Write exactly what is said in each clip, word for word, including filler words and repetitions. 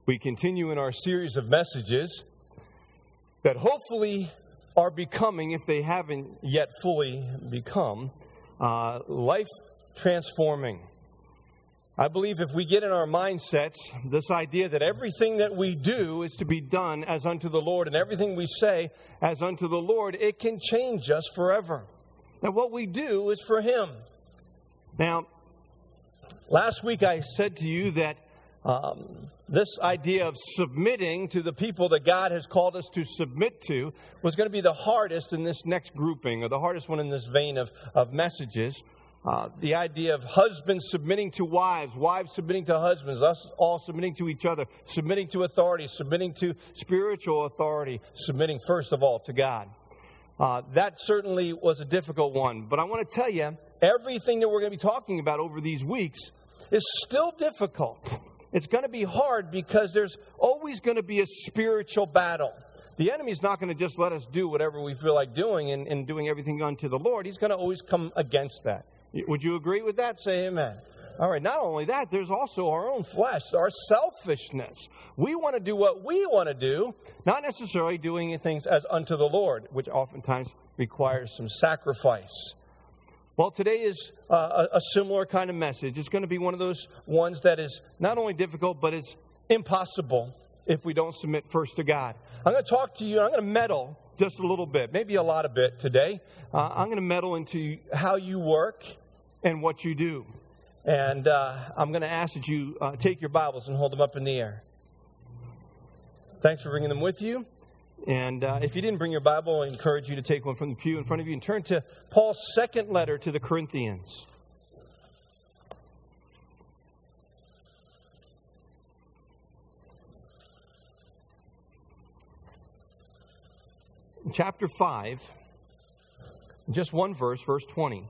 We continue in our series of messages that hopefully are becoming, if they haven't yet fully become, uh, life-transforming. I believe if we get in our mindsets this idea that everything that we do is to be done as unto the Lord, and everything we say as unto the Lord, it can change us forever. Now, what we do is for Him. Now, last week I said to you that um, this idea of submitting to the people that God has called us to submit to was going to be the hardest in this next grouping, or the hardest one in this vein of, of messages. Uh, the idea of husbands submitting to wives, wives submitting to husbands, us all submitting to each other, submitting to authority, submitting to spiritual authority, submitting first of all to God. Uh, that certainly was a difficult one. But I want to tell you, everything that we're going to be talking about over these weeks is still difficult. It's going to be hard because there's always going to be a spiritual battle. The enemy's not going to just let us do whatever we feel like doing and, and doing everything unto the Lord. He's going to always come against that. Would you agree with that? Say amen. All right, not only that, there's also our own flesh, our selfishness. We want to do what we want to do, not necessarily doing things as unto the Lord, which oftentimes requires some sacrifice. Well, today is uh, a similar kind of message. It's going to be one of those ones that is not only difficult, but it's impossible if we don't submit first to God. I'm going to talk to you, I'm going to meddle just a little bit, maybe a lot of bit today. Uh, I'm going to meddle into how you work and what you do. And uh, I'm going to ask that you uh, take your Bibles and hold them up in the air. Thanks for bringing them with you. And uh, if you didn't bring your Bible, I encourage you to take one from the pew in front of you and turn to Paul's second letter to the Corinthians. Chapter five, just one verse, verse twenty.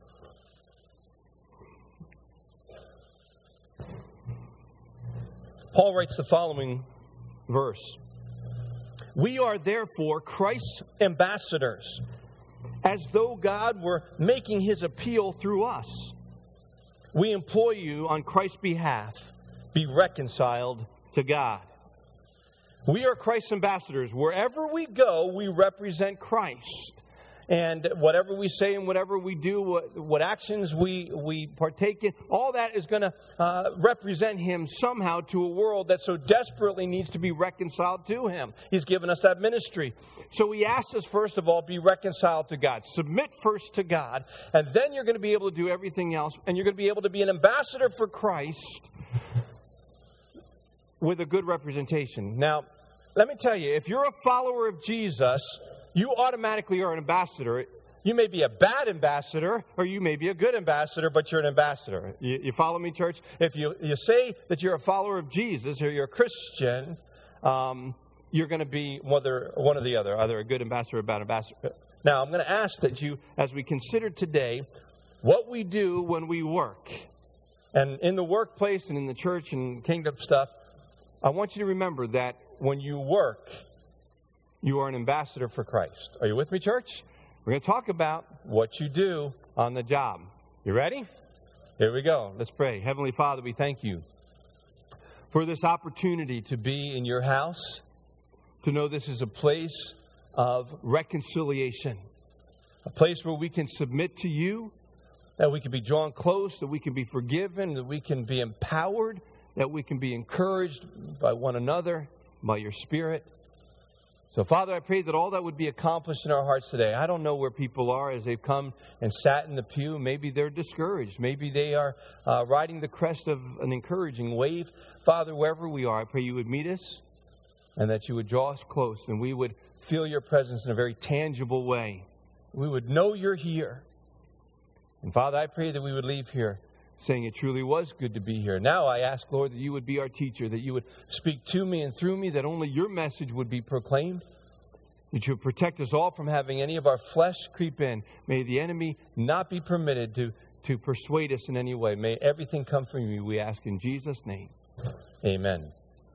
Paul writes the following verse. We are therefore Christ's ambassadors, as though God were making His appeal through us. We implore you on Christ's behalf, be reconciled to God. We are Christ's ambassadors. Wherever we go, we represent Christ. And whatever we say and whatever we do, what, what actions we, we partake in, all that is going to uh, represent Him somehow to a world that so desperately needs to be reconciled to Him. He's given us that ministry. So He asks us, first of all, be reconciled to God. Submit first to God, and then you're going to be able to do everything else, and you're going to be able to be an ambassador for Christ with a good representation. Now, let me tell you, if you're a follower of Jesus, you automatically are an ambassador. You may be a bad ambassador, or you may be a good ambassador, but you're an ambassador. You, you follow me, church? If you, you say that you're a follower of Jesus, or you're a Christian, um, you're going to be whether, one or the other, either a good ambassador or a bad ambassador. Now, I'm going to ask that you, as we consider today, what we do when we work. And in the workplace and in the church and kingdom stuff, I want you to remember that when you work, you are an ambassador for Christ. Are you with me, church? We're going to talk about what you do on the job. You ready? Here we go. Let's pray. Heavenly Father, we thank you for this opportunity to be in your house, to know this is a place of reconciliation, a place where we can submit to you, that we can be drawn close, that we can be forgiven, that we can be empowered, that we can be encouraged by one another, by your Spirit. So, Father, I pray that all that would be accomplished in our hearts today. I don't know where people are as they've come and sat in the pew. Maybe they're discouraged. Maybe they are uh, riding the crest of an encouraging wave. Father, wherever we are, I pray you would meet us and that you would draw us close and we would feel your presence in a very tangible way. We would know you're here. And, Father, I pray that we would leave here saying it truly was good to be here. Now I ask, Lord, that you would be our teacher, that you would speak to me and through me, that only your message would be proclaimed, that you would protect us all from having any of our flesh creep in. May the enemy not be permitted to, to persuade us in any way. May everything come from you, we ask in Jesus' name. Amen.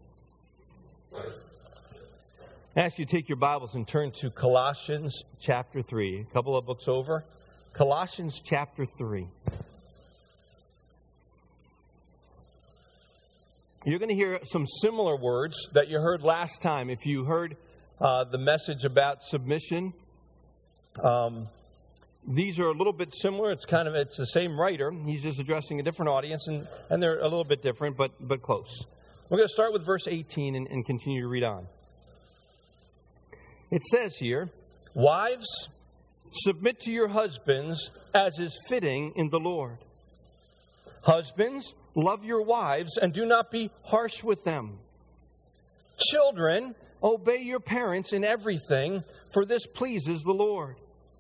I ask you to take your Bibles and turn to Colossians chapter three. A couple of books over. Colossians chapter three. you're going to hear some similar words that you heard last time. If you heard uh, the message about submission, um, these are a little bit similar. It's kind of it's the same writer. He's just addressing a different audience, and, and they're a little bit different, but but close. We're going to start with verse eighteen and, and continue to read on. It says here, "Wives, submit to your husbands as is fitting in the Lord. Husbands, love your wives and do not be harsh with them. Children, obey your parents in everything, for this pleases the Lord.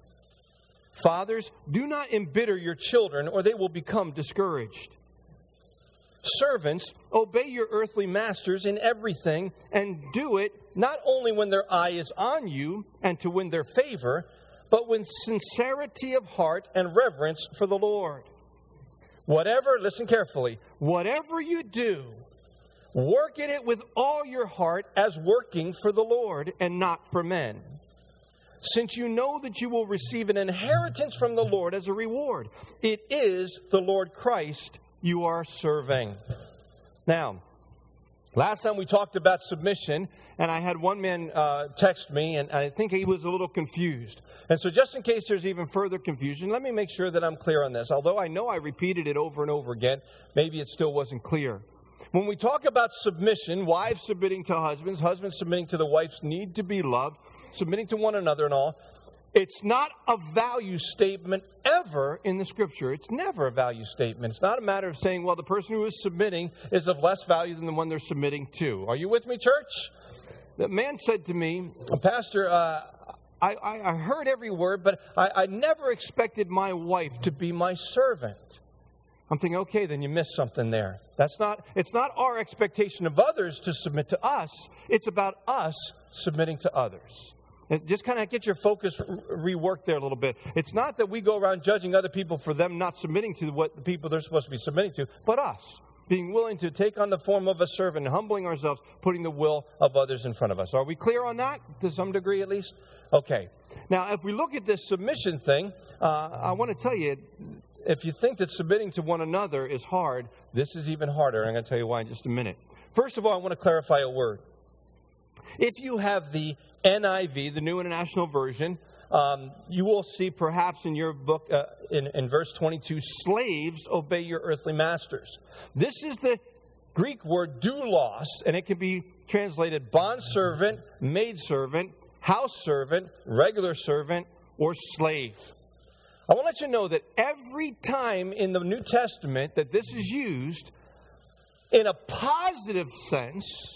Fathers, do not embitter your children, or they will become discouraged. Servants, obey your earthly masters in everything, and do it not only when their eye is on you and to win their favor, but with sincerity of heart and reverence for the Lord. Whatever, listen carefully, whatever you do, work in it with all your heart as working for the Lord and not for men, since you know that you will receive an inheritance from the Lord as a reward. It is the Lord Christ you are serving." Now, last time we talked about submission, and I had one man uh, text me, and I think he was a little confused. And so just in case there's even further confusion, let me make sure that I'm clear on this. Although I know I repeated it over and over again, maybe it still wasn't clear. When we talk about submission, wives submitting to husbands, husbands submitting to the wives, need to be loved, submitting to one another and all, it's not a value statement ever in the Scripture. It's never a value statement. It's not a matter of saying, well, the person who is submitting is of less value than the one they're submitting to. Are you with me, church? The man said to me, Pastor, uh, I, I heard every word, but I, I never expected my wife to be my servant. I'm thinking, okay, then you missed something there. That's not, it's not our expectation of others to submit to us. It's about us submitting to others. And just kind of get your focus reworked there a little bit. It's not that we go around judging other people for them not submitting to what the people they're supposed to be submitting to, but us being willing to take on the form of a servant, humbling ourselves, putting the will of others in front of us. Are we clear on that, to some degree at least? Okay. Now, if we look at this submission thing, uh, I want to tell you, if you think that submitting to one another is hard, this is even harder. I'm going to tell you why in just a minute. First of all, I want to clarify a word. If you have the N I V, the New International Version, um, you will see perhaps in your book, uh, in, in verse twenty-two, slaves, obey your earthly masters. This is the Greek word doulos, and it can be translated bondservant, maidservant, house servant, regular servant, or slave. I want to let you know that every time in the New Testament that this is used, in a positive sense,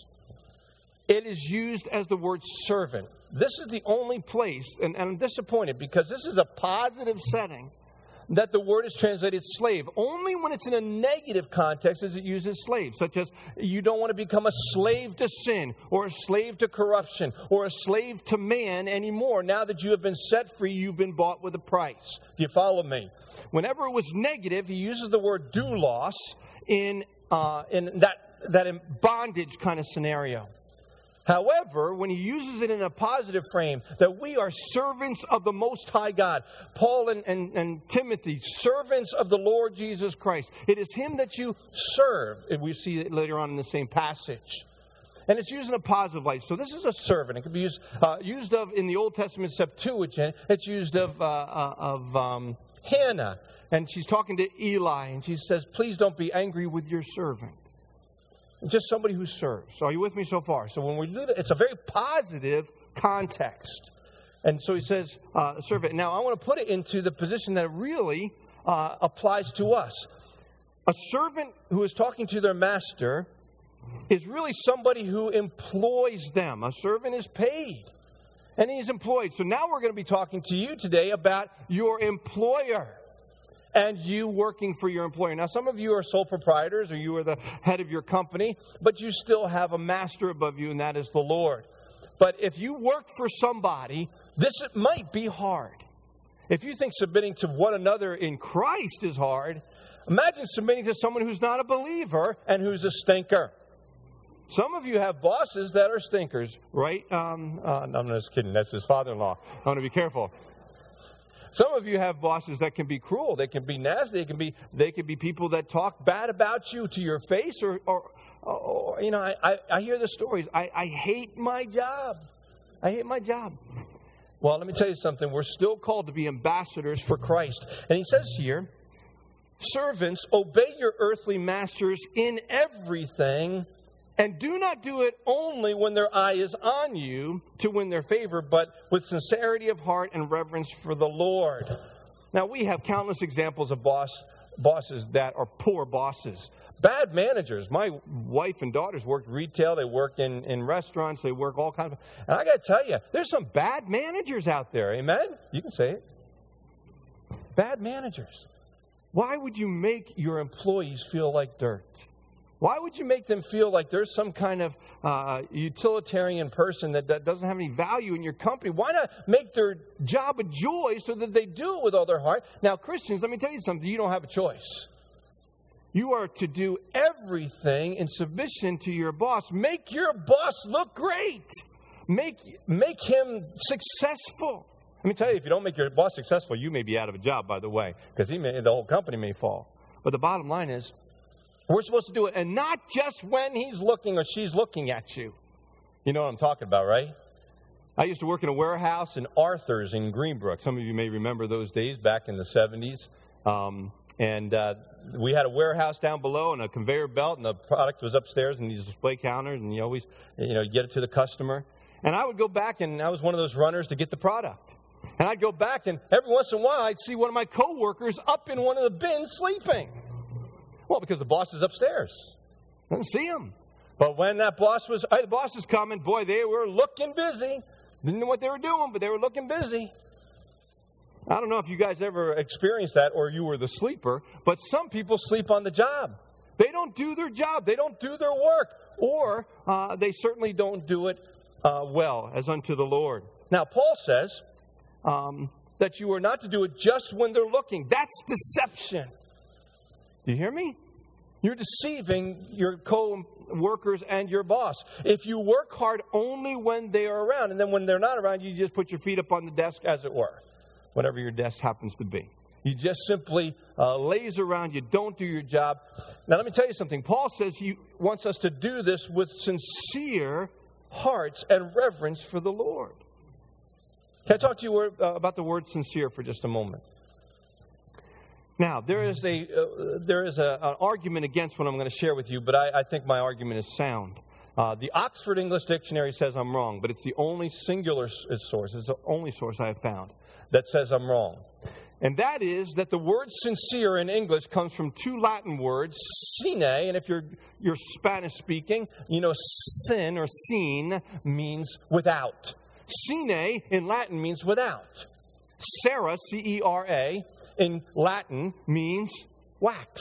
it is used as the word servant. This is the only place, and, and I'm disappointed because this is a positive setting, that the word is translated slave. Only when it's in a negative context is it used as slave, such as you don't want to become a slave to sin or a slave to corruption or a slave to man anymore. Now that you have been set free, you've been bought with a price. Do you follow me? Whenever it was negative, he uses the word doulos in, uh, in that, that in bondage kind of scenario. However, when he uses it in a positive frame, that we are servants of the Most High God, Paul and, and, and Timothy, servants of the Lord Jesus Christ. It is Him that you serve. And we see it later on in the same passage. And it's used in a positive light. So this is a servant. It can be used, uh, used of in the Old Testament Septuagint. It's used of, uh, uh, of um, Hannah. And she's talking to Eli. And she says, please don't be angry with your servant. Just somebody who serves. So are you with me so far? So when we do that, it's a very positive context. And so he says, uh, servant. Now I want to put it into the position that really uh, applies to us. A servant who is talking to their master is really somebody who employs them. A servant is paid and he's employed. So now we're going to be talking to you today about your employer. And you working for your employer. Now, some of you are sole proprietors or you are the head of your company, but you still have a master above you, and that is the Lord. But if you work for somebody, this might be hard. If you think submitting to one another in Christ is hard, imagine submitting to someone who's not a believer and who's a stinker. Some of you have bosses that are stinkers, right? Um, uh, no, I'm just kidding. That's his father-in-law. I want to be careful. Some of you have bosses that can be cruel. They can be nasty. They can be they can be people that talk bad about you to your face, or or oh, you know, I, I, I hear the stories. I, I hate my job. I hate my job. Well, let me tell you something. We're still called to be ambassadors for Christ. And he says here, servants, obey your earthly masters in everything, and do not do it only when their eye is on you to win their favor, but with sincerity of heart and reverence for the Lord. Now, we have countless examples of boss bosses that are poor bosses. Bad managers. My wife and daughters work retail. They work in, in restaurants. They work all kinds of... And I got to tell you, there's some bad managers out there. Amen? You can say it. Bad managers. Why would you make your employees feel like dirt? Why would you make them feel like there's some kind of uh, utilitarian person that, that doesn't have any value in your company? Why not make their job a joy so that they do it with all their heart? Now, Christians, let me tell you something. You don't have a choice. You are to do everything in submission to your boss. Make your boss look great. Make, make him successful. Let me tell you, if you don't make your boss successful, you may be out of a job, by the way, because he may, the whole company may fall. But the bottom line is, we're supposed to do it, and not just when he's looking or she's looking at you. You know what I'm talking about, right? I used to work in a warehouse in Arthur's in Greenbrook. Some of you may remember those days back in the seventies. Um, and uh, we had a warehouse down below and a conveyor belt, and the product was upstairs in these display counters, and you always, you know, you get it to the customer. And I would go back, and I was one of those runners to get the product. And I'd go back, and every once in a while, I'd see one of my coworkers up in one of the bins sleeping. Well, because the boss is upstairs. I didn't see him. But when that boss was, hey, the boss is coming, boy, they were looking busy. Didn't know what they were doing, but they were looking busy. I don't know if you guys ever experienced that or you were the sleeper, but some people sleep on the job. They don't do their job. They don't do their work. Or uh, they certainly don't do it uh, well, as unto the Lord. Now, Paul says um, that you are not to do it just when they're looking. That's deception. Do you hear me? You're deceiving your co-workers and your boss. If you work hard only when they are around, and then when they're not around, you just put your feet up on the desk, as it were, whatever your desk happens to be. You just simply uh, laze around. You don't do your job. Now, let me tell you something. Paul says he wants us to do this with sincere hearts and reverence for the Lord. Can I talk to you uh, about the word sincere for just a moment? Now, there is a uh, there is a, an argument against what I'm going to share with you, but I, I think my argument is sound. Uh, the Oxford English Dictionary says I'm wrong, but it's the only singular source, it's the only source I have found that says I'm wrong. And that is that the word sincere in English comes from two Latin words, sine, and if you're you're Spanish speaking, you know sin or sine means without. Sine in Latin means without. Cera, C E R A, in Latin means wax.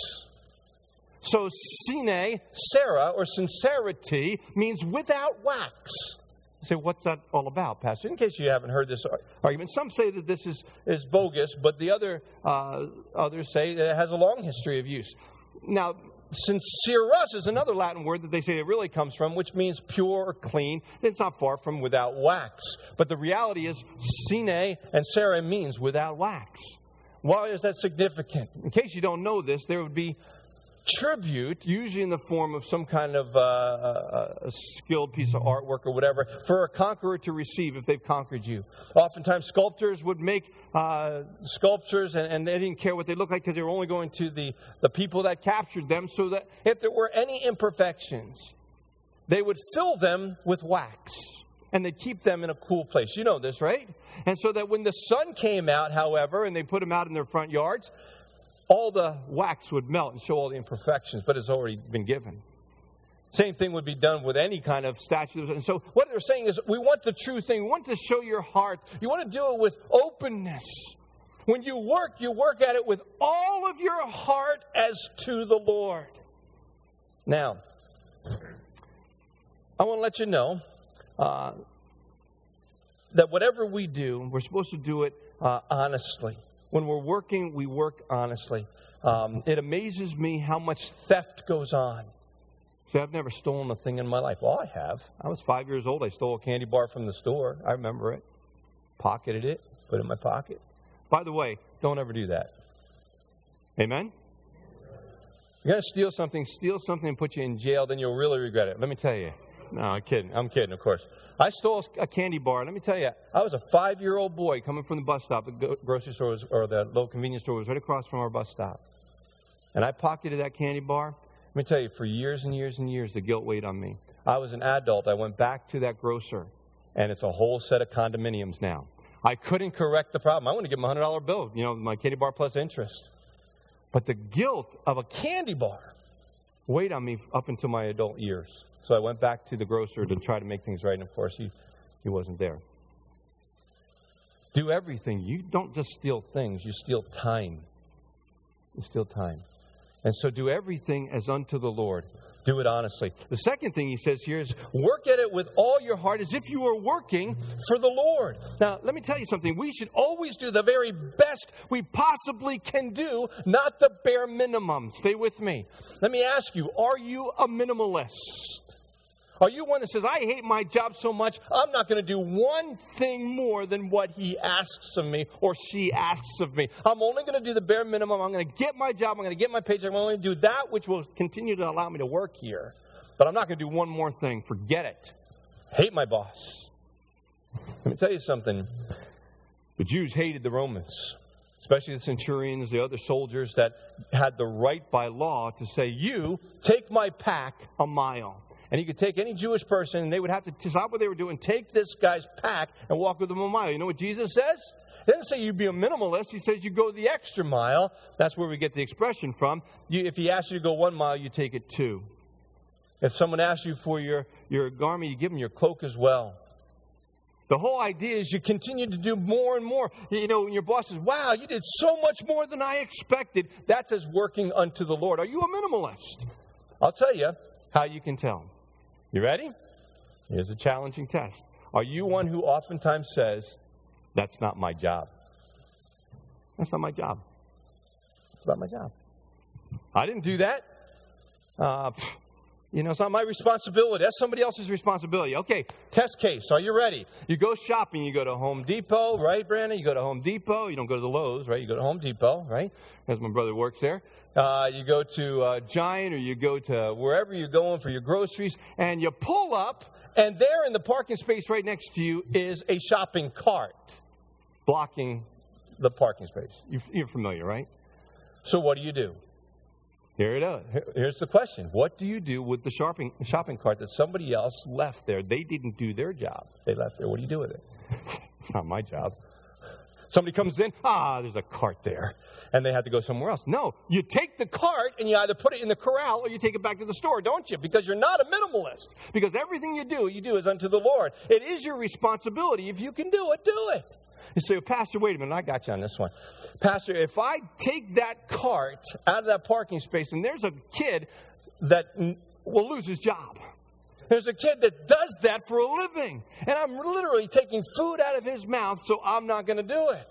So sine, cera, or sincerity means without wax. You say, what's that all about, Pastor? In case you haven't heard this argument, some say that this is, is bogus, but the other uh, others say that it has a long history of use. Now, sincerus is another Latin word that they say it really comes from, which means pure or clean. It's not far from without wax. But the reality is, sine and cera means without wax. Why is that significant? In case you don't know this, there would be tribute, usually in the form of some kind of uh, a, a skilled piece of artwork or whatever, for a conqueror to receive if they've conquered you. Oftentimes, sculptors would make uh, sculptures, and, and they didn't care what they looked like because they were only going to the, the people that captured them, so that if there were any imperfections, they would fill them with wax. And they'd keep them in a cool place. You know this, right? And so that when the sun came out, however, and they put them out in their front yards, all the wax would melt and show all the imperfections, but it's already been given. Same thing would be done with any kind of statue. And so what they're saying is, we want the true thing. We want to show your heart. You want to do it with openness. When you work, you work at it with all of your heart as to the Lord. Now, I want to let you know Uh, that whatever we do, we're supposed to do it uh, honestly. When we're working, we work honestly. Um, it amazes me how much theft goes on. See, I've never stolen a thing in my life. Well, I have. I was five years old. I stole a candy bar from the store. I remember it. Pocketed it. Put it in my pocket. By the way, don't ever do that. Amen? you're going to steal something, steal something and put you in jail, then you'll really regret it. Let me tell you. No, I'm kidding. I'm kidding, of course. I stole a candy bar. Let me tell you, I was a five-year-old boy coming from the bus stop. The grocery store was, or the little convenience store was right across from our bus stop. And I pocketed that candy bar. Let me tell you, for years and years and years, the guilt weighed on me. I was an adult. I went back to that grocer, and it's a whole set of condominiums now. I couldn't correct the problem. I want to give him a one hundred dollar bill, you know, my candy bar plus interest. But the guilt of a candy bar weighed on me up until my adult years. So I went back to the grocer to try to make things right, and of course, he, he wasn't there. Do everything. You don't just steal things, you steal time. You steal time. And so do everything as unto the Lord. Do it honestly. The second thing he says here is work at it with all your heart as if you were working for the Lord. Now, let me tell you something. We should always do the very best we possibly can do, not the bare minimum. Stay with me. Let me ask you, are you a minimalist? Are you one that says, I hate my job so much, I'm not going to do one thing more than what he asks of me or she asks of me. I'm only going to do the bare minimum. I'm going to get my job. I'm going to get my paycheck. I'm only going to do that which will continue to allow me to work here. But I'm not going to do one more thing. Forget it. Hate my boss. Let me tell you something. The Jews hated the Romans, especially the centurions, the other soldiers that had the right by law to say, you take my pack a mile. And he could take any Jewish person, and they would have to stop what they were doing, take this guy's pack, and walk with him a mile. You know what Jesus says? He doesn't say you be a minimalist. He says you go the extra mile. That's where we get the expression from. You, if he asks you to go one mile, you take it two. If someone asks you for your, your garment, you give them your cloak as well. The whole idea is you continue to do more and more. You know, when your boss says, wow, you did so much more than I expected, that's as working unto the Lord. Are you a minimalist? I'll tell you how you can tell. You ready? Here's a challenging test. Are you one who oftentimes says, that's not my job? That's not my job. It's not my job. I didn't do that. Uh, you know, it's not my responsibility. That's somebody else's responsibility. Okay, test case. Are you ready? You go shopping. You go to Home Depot, right, Brandon? You go to Home Depot. You don't go to the Lowe's, right? You go to Home Depot, right? Because my brother works there. Uh, you go to uh, Giant, or you go to wherever you're going for your groceries, and you pull up, and there in the parking space right next to you is a shopping cart blocking the parking space. You're familiar, right? So what do you do? Here it is. Here's the question. What do you do with the shopping, shopping cart that somebody else left there? They didn't do their job. They left there. What do you do with it? It's not my job. Somebody comes in, ah, there's a cart there. And they have to go somewhere else. No, you take the cart and you either put it in the corral or you take it back to the store, don't you? Because you're not a minimalist. Because everything you do, you do as unto the Lord. It is your responsibility. If you can do it, do it. You say, well, Pastor, wait a minute, I got you on this one. Pastor, if I take that cart out of that parking space and there's a kid that will lose his job. There's a kid that does that for a living. And I'm literally taking food out of his mouth, so I'm not going to do it.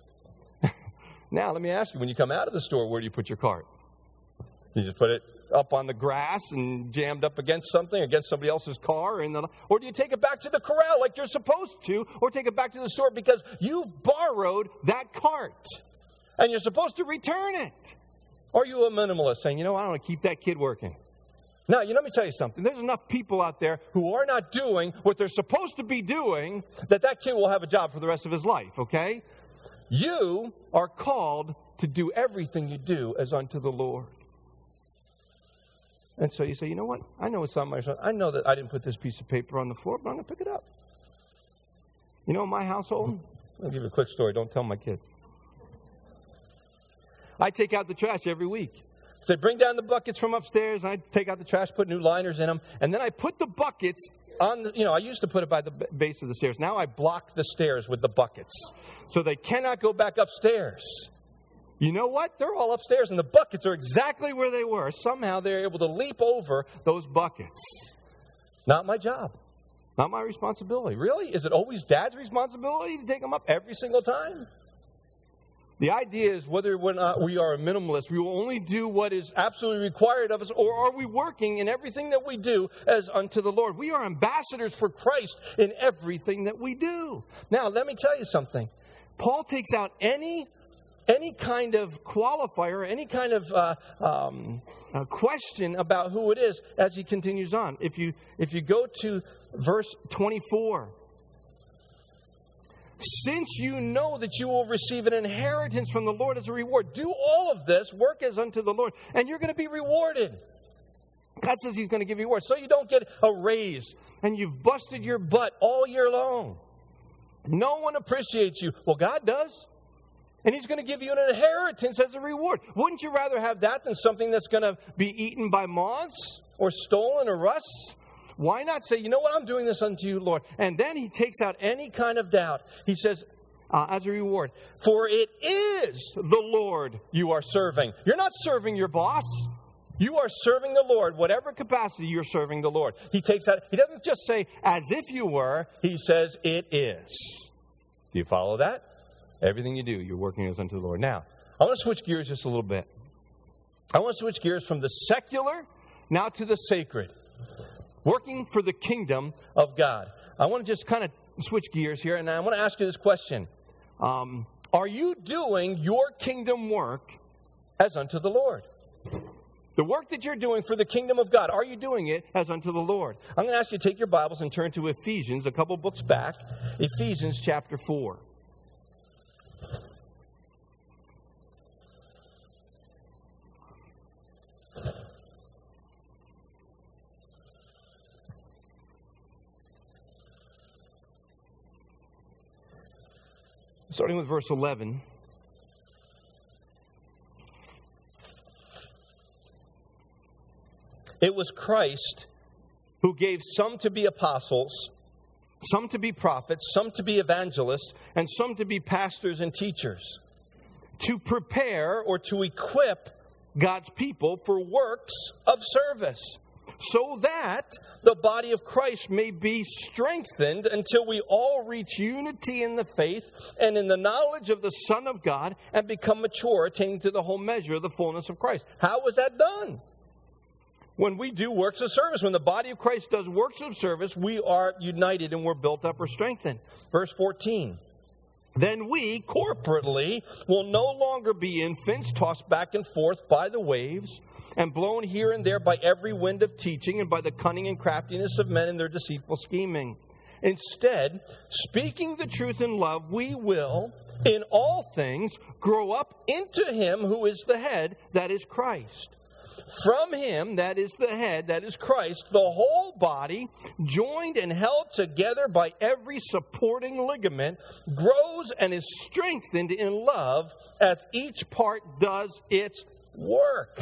Now, let me ask you, when you come out of the store, where do you put your cart? You just put it up on the grass and jammed up against something, against somebody else's car? And the, or do you take it back to the corral like you're supposed to? Or take it back to the store because you've borrowed that cart and you're supposed to return it? Or are you a minimalist saying, you know, I don't want to keep that kid working? Now, you know, let me tell you something. There's enough people out there who are not doing what they're supposed to be doing that that kid will have a job for the rest of his life, okay? You are called to do everything you do as unto the Lord. And so you say, you know what? I know it's on my I know that I didn't put this piece of paper on the floor, but I'm going to pick it up. You know, in my household, I'll give you a quick story. Don't tell my kids. I take out the trash every week. So I bring down the buckets from upstairs. I take out the trash, put new liners in them. And then I put the buckets on the, you know, I used to put it by the base of the stairs. Now I block the stairs with the buckets. So they cannot go back upstairs. You know what? They're all upstairs, and the buckets are exactly where they were. Somehow they're able to leap over those buckets. Not my job. Not my responsibility. Really? Is it always Dad's responsibility to take them up every single time? The idea is whether or not we are a minimalist, we will only do what is absolutely required of us, or are we working in everything that we do as unto the Lord? We are ambassadors for Christ in everything that we do. Now, let me tell you something. Paul takes out any any kind of qualifier, any kind of uh, um, a question about who it is as he continues on. If you, if you go to verse twenty-four. Since you know that you will receive an inheritance from the Lord as a reward, do all of this, work as unto the Lord, and you're going to be rewarded. God says He's going to give you reward. So you don't get a raise and you've busted your butt all year long. No one appreciates you. Well, God does. And He's going to give you an inheritance as a reward. Wouldn't you rather have that than something that's going to be eaten by moths or stolen or rusts? Why not say, you know what, I'm doing this unto you, Lord. And then He takes out any kind of doubt. He says, uh, as a reward, for it is the Lord you are serving. You're not serving your boss. You are serving the Lord, whatever capacity you're serving the Lord. He takes that. He doesn't just say, as if you were. He says, it is. Do you follow that? Everything you do, you're working as unto the Lord. Now, I want to switch gears just a little bit. I want to switch gears from the secular now to the sacred. Working for the kingdom of God. I want to just kind of switch gears here, and I want to ask you this question. Um, are you doing your kingdom work as unto the Lord? The work that you're doing for the kingdom of God, are you doing it as unto the Lord? I'm going to ask you to take your Bibles and turn to Ephesians, a couple books back. Ephesians chapter four. Starting with verse eleven. It was Christ who gave some to be apostles, some to be prophets, some to be evangelists, and some to be pastors and teachers, to prepare or to equip God's people for works of service, so that the body of Christ may be strengthened until we all reach unity in the faith and in the knowledge of the Son of God and become mature, attaining to the whole measure of the fullness of Christ. How was that done? When we do works of service. When the body of Christ does works of service, we are united and we're built up or strengthened. Verse fourteen. Then we, corporately, will no longer be infants tossed back and forth by the waves and blown here and there by every wind of teaching and by the cunning and craftiness of men in their deceitful scheming. Instead, speaking the truth in love, we will, in all things, grow up into Him who is the head, that is Christ. From Him, that is the head, that is Christ, the whole body, joined and held together by every supporting ligament, grows and is strengthened in love as each part does its work.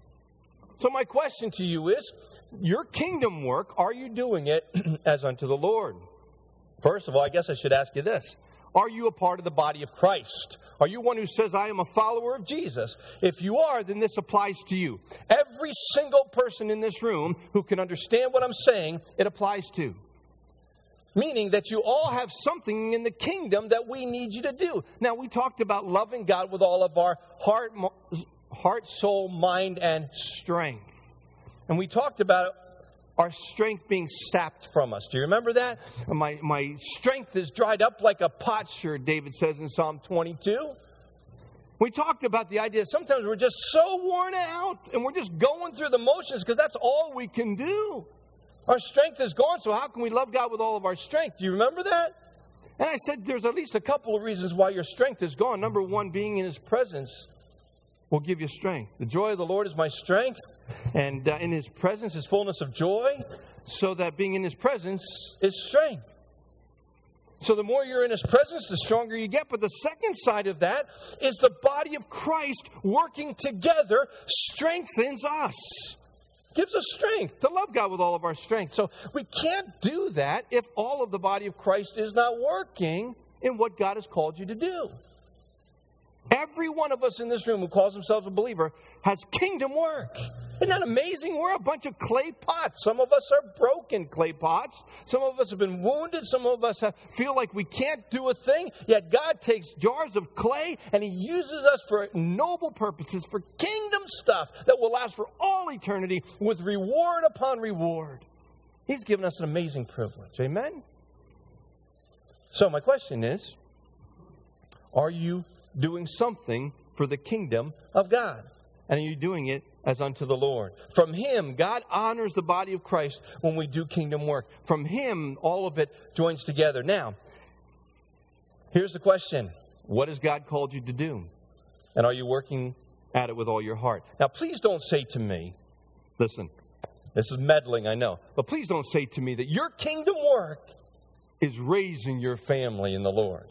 So my question to you is, your kingdom work, are you doing it as unto the Lord? First of all, I guess I should ask you this. Are you a part of the body of Christ? Are you one who says, I am a follower of Jesus? If you are, then this applies to you. Every single person in this room who can understand what I'm saying, it applies to. Meaning that you all have something in the kingdom that we need you to do. Now, we talked about loving God with all of our heart, heart, soul, mind, and strength. And we talked about our strength being sapped from us. Do you remember that? My, my strength is dried up like a potsherd, David says in Psalm twenty-two. We talked about the idea that sometimes we're just so worn out and we're just going through the motions because that's all we can do. Our strength is gone, so how can we love God with all of our strength? Do you remember that? And I said there's at least a couple of reasons why your strength is gone. Number one, being in His presence will give you strength. The joy of the Lord is my strength. And uh, in His presence is fullness of joy, so that being in His presence is strength. So the more you're in His presence, the stronger you get. But the second side of that is the body of Christ working together strengthens us. Gives us strength to love God with all of our strength. So we can't do that if all of the body of Christ is not working in what God has called you to do. Every one of us in this room who calls himself a believer has kingdom work. Isn't that amazing? We're a bunch of clay pots. Some of us are broken clay pots. Some of us have been wounded. Some of us have, feel like we can't do a thing. Yet God takes jars of clay and He uses us for noble purposes, for kingdom stuff that will last for all eternity with reward upon reward. He's given us an amazing privilege. Amen? So my question is, are you doing something for the kingdom of God? And are you doing it as unto the Lord? From Him, God honors the body of Christ when we do kingdom work. From Him, all of it joins together. Now, here's the question. What has God called you to do? And are you working at it with all your heart? Now, please don't say to me, listen, this is meddling, I know. But please don't say to me that your kingdom work is raising your family in the Lord.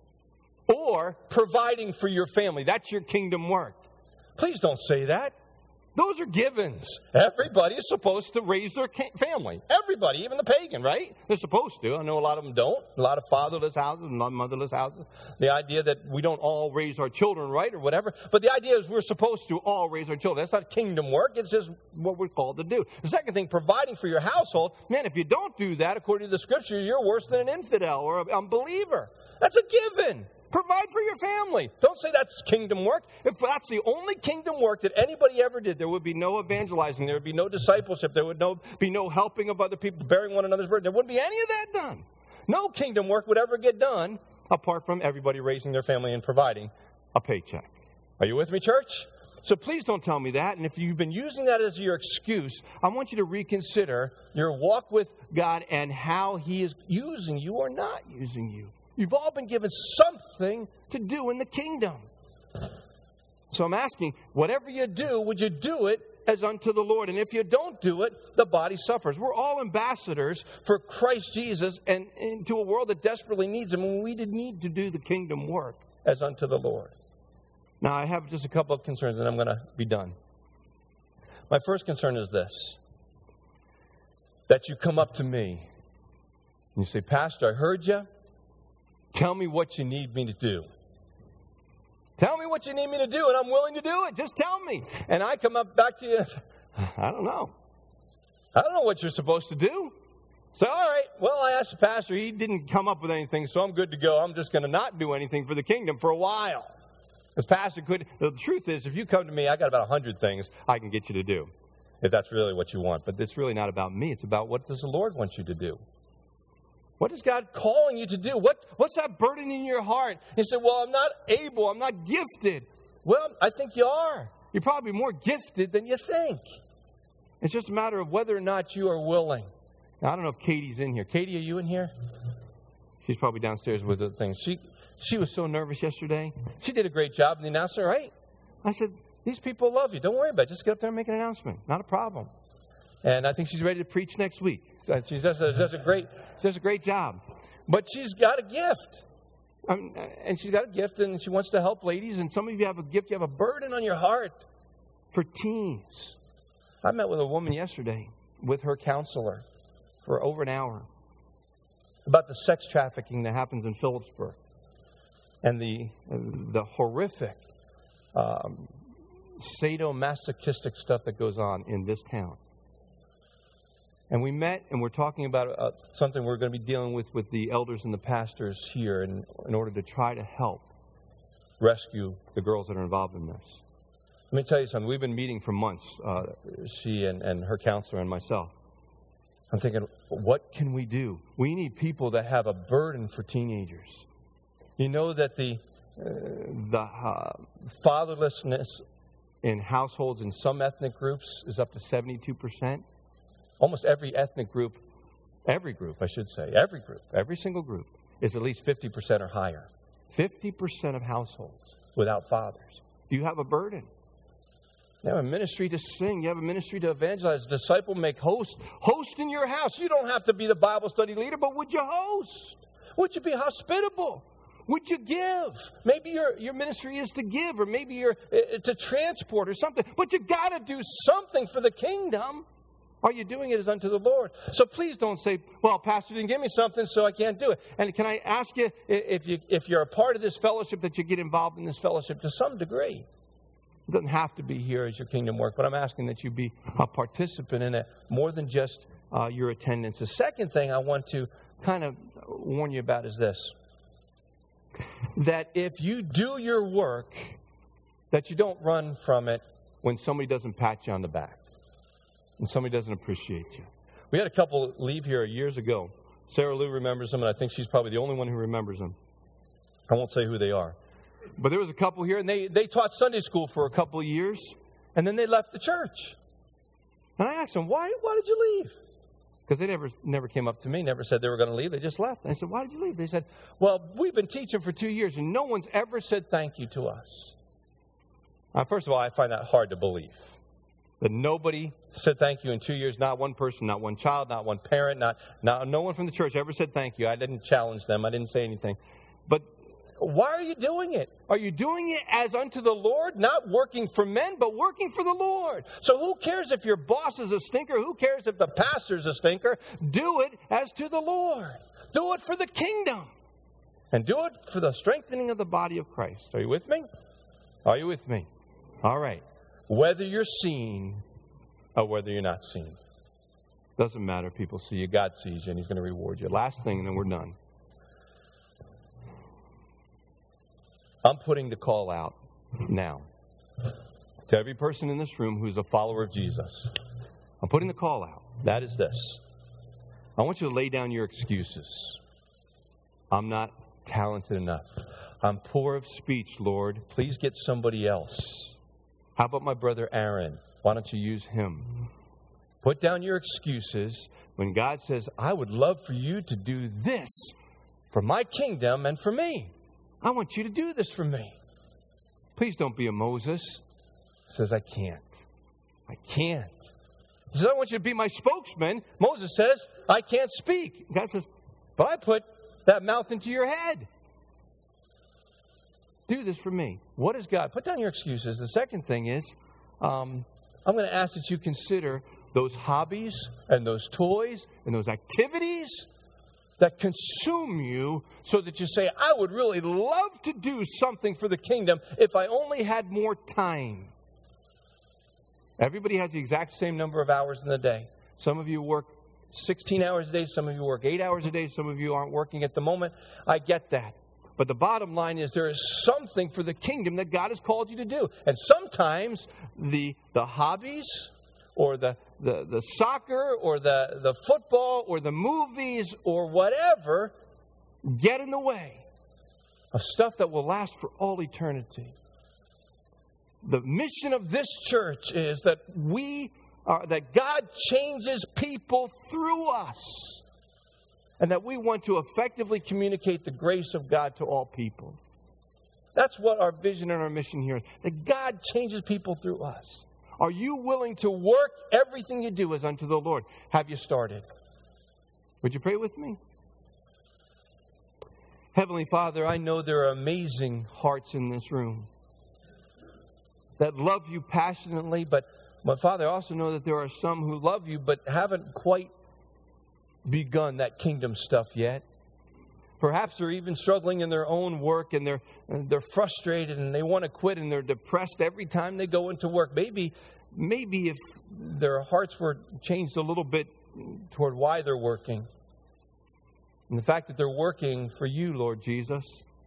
Or providing for your family. That's your kingdom work. Please don't say that. Those are givens. Everybody is supposed to raise their family. Everybody, even the pagan, right? They're supposed to. I know a lot of them don't. A lot of fatherless houses, a lot of motherless houses. The idea that we don't all raise our children right or whatever. But the idea is we're supposed to all raise our children. That's not kingdom work. It's just what we're called to do. The second thing, providing for your household. Man, if you don't do that, according to the Scripture, you're worse than an infidel or an unbeliever. That's a given. Provide for your family. Don't say that's kingdom work. If that's the only kingdom work that anybody ever did, there would be no evangelizing. There would be no discipleship. There would no, be no helping of other people, bearing one another's burden. There wouldn't be any of that done. No kingdom work would ever get done apart from everybody raising their family and providing a paycheck. Are you with me, church? So please don't tell me that. And if you've been using that as your excuse, I want you to reconsider your walk with God and how He is using you or not using you. You've all been given something to do in the kingdom. So I'm asking, whatever you do, would you do it as unto the Lord? And if you don't do it, the body suffers. We're all ambassadors for Christ Jesus and into a world that desperately needs Him. And we did need to do the kingdom work as unto the Lord. Now, I have just a couple of concerns, and I'm going to be done. My first concern is this. That you come up to me and you say, Pastor, I heard you. Tell me what you need me to do. Tell me what you need me to do, and I'm willing to do it. Just tell me. And I come up back to you, I don't know. I don't know what you're supposed to do. So, all right, well, I asked the pastor. He didn't come up with anything, so I'm good to go. I'm just going to not do anything for the kingdom for a while. Because pastor could, the truth is, if you come to me, I got about a hundred things I can get you to do, if that's really what you want. But it's really not about me. It's about what does the Lord want you to do. What is God calling you to do? What, what's that burden in your heart? You say, well, I'm not able. I'm not gifted. Well, I think you are. You're probably more gifted than you think. It's just a matter of whether or not you are willing. Now, I don't know if Katie's in here. Katie, are you in here? She's probably downstairs with the things. She she was so nervous yesterday. She did a great job in the announcement, right? I said, these people love you. Don't worry about it. Just get up there and make an announcement. Not a problem. And I think she's ready to preach next week. She does a, does a great, she does a great job. But she's got a gift. Um, and she's got a gift, and she wants to help ladies. And some of you have a gift. You have a burden on your heart for teens. I met with a woman yesterday with her counselor for over an hour about the sex trafficking that happens in Phillipsburg and the the horrific um, sadomasochistic stuff that goes on in this town. And we met, and we're talking about uh, something we're going to be dealing with with the elders and the pastors here in, in order to try to help rescue the girls that are involved in this. Let me tell you something. We've been meeting for months, uh, she and, and her counselor and myself. I'm thinking, what can we do? We need people that have a burden for teenagers. You know that the, uh, the uh, fatherlessness in households in some ethnic groups is up to seventy-two percent? Almost every ethnic group, every group, I should say, every group, every single group is at least fifty percent or higher. fifty percent of households without fathers. You have a burden. You have a ministry to sing. You have a ministry to evangelize, disciple, make, host. Host in your house. You don't have to be the Bible study leader, but would you host? Would you be hospitable? Would you give? Maybe your, your ministry is to give, or maybe you're uh, to transport or something. But you got to do something for the kingdom. Are you doing it as unto the Lord? So please don't say, well, Pastor didn't give me something, so I can't do it. And can I ask you, if, you, if you're a part of this fellowship, that you get involved in this fellowship to some degree. It doesn't have to be here as your kingdom work, but I'm asking that you be a participant in it more than just uh, your attendance. The second thing I want to kind of warn you about is this. That if you do your work, that you don't run from it when somebody doesn't pat you on the back. And somebody doesn't appreciate you. We had a couple leave here years ago. Sarah Lou remembers them, and I think she's probably the only one who remembers them. I won't say who they are. But there was a couple here, and they, they taught Sunday school for a couple of years. And then they left the church. And I asked them, why, why did you leave? Because they never never came up to me, never said they were going to leave. They just left. And I said, why did you leave? They said, well, we've been teaching for two years and no one's ever said thank you to us. Now, first of all, I find that hard to believe. That nobody said thank you in two years. Not one person, not one child, not one parent, not, not no one from the church ever said thank you. I didn't challenge them. I didn't say anything. But why are you doing it? Are you doing it as unto the Lord? Not working for men, but working for the Lord. So who cares if your boss is a stinker? Who cares if the pastor's a stinker? Do it as to the Lord. Do it for the kingdom. And do it for the strengthening of the body of Christ. Are you with me? Are you with me? All right. Whether you're seen or whether you're not seen. Doesn't matter. People see you. God sees you and He's going to reward you. Last thing and then we're done. I'm putting the call out now to every person in this room who's a follower of Jesus. I'm putting the call out. That is this. I want you to lay down your excuses. I'm not talented enough. I'm poor of speech, Lord. Please get somebody else. How about my brother Aaron? Why don't you use him? Put down your excuses when God says, I would love for you to do this for my kingdom and for me. I want you to do this for me. Please don't be a Moses. He says, I can't. I can't. He says, I want you to be my spokesman. Moses says, I can't speak. God says, but I put that mouth into your head. Do this for me. What is God? Put down your excuses. The second thing is, um, I'm going to ask that you consider those hobbies and those toys and those activities that consume you so that you say, I would really love to do something for the kingdom if I only had more time. Everybody has the exact same number of hours in the day. Some of you work sixteen hours a day. Some of you work eight hours a day. Some of you aren't working at the moment. I get that. But the bottom line is there is something for the kingdom that God has called you to do. And sometimes the the hobbies or the, the, the soccer or the, the football or the movies or whatever get in the way of stuff that will last for all eternity. The mission of this church is that we are, that God changes people through us. And that we want to effectively communicate the grace of God to all people. That's what our vision and our mission here is. That God changes people through us. Are you willing to work everything you do as unto the Lord? Have you started? Would you pray with me? Heavenly Father, I know there are amazing hearts in this room that love you passionately. But, my Father, I also know that there are some who love you but haven't quite begun that kingdom stuff yet. Perhaps they're even struggling in their own work and they're and they're frustrated and they want to quit and they're depressed every time they go into work. Maybe maybe if their hearts were changed a little bit toward why they're working. And the fact that they're working for you, Lord Jesus.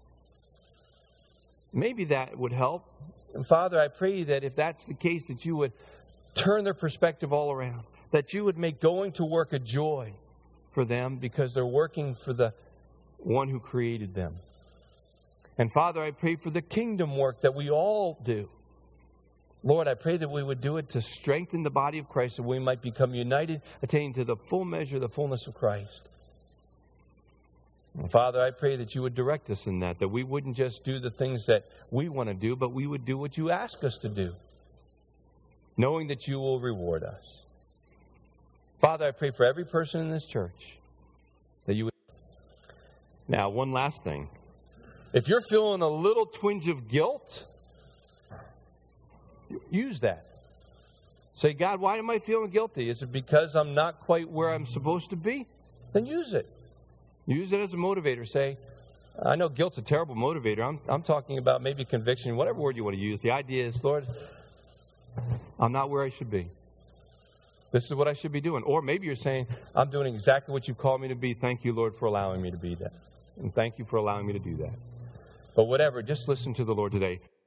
Maybe that would help. And Father, I pray that if that's the case, that you would turn their perspective all around. That you would make going to work a joy for them because they're working for the one who created them. And Father, I pray for the kingdom work that we all do. Lord, I pray that we would do it to strengthen the body of Christ so we might become united, attaining to the full measure, the fullness of Christ. And Father, I pray that you would direct us in that, that we wouldn't just do the things that we want to do, but we would do what you ask us to do, knowing that you will reward us. Father, I pray for every person in this church that you would. Now, one last thing. If you're feeling a little twinge of guilt, use that. Say, God, why am I feeling guilty? Is it because I'm not quite where I'm supposed to be? Then use it. Use it as a motivator. Say, I know guilt's a terrible motivator. I'm, I'm talking about maybe conviction, whatever word you want to use. The idea is, Lord, I'm not where I should be. This is what I should be doing. Or maybe you're saying, I'm doing exactly what you called me to be. Thank you, Lord, for allowing me to be that. And thank you for allowing me to do that. But whatever, just listen to the Lord today.